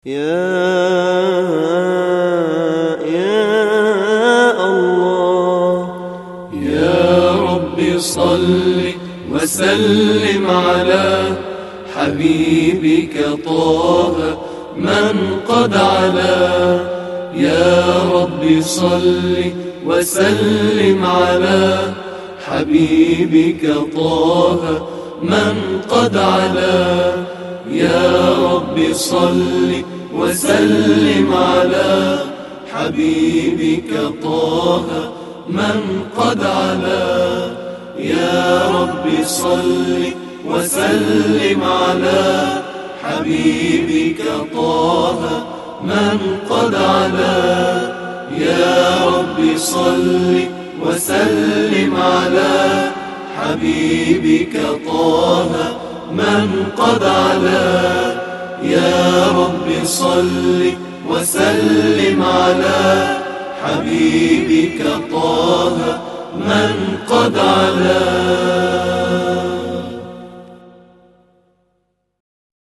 يا الله يا رب صل وسلم على حبيبك طه من قد علا. يا رب صل وسلم على حبيبك طه من قد علا. يا رب صل وسلم على حبيبك طه من قد علا. يا رب صل وسلم على حبيبك طه من قد علا. يا رب صل وسلم على حبيبك طه من قد علا. يا رب صل وسلم على حبيبك طه من قد علا.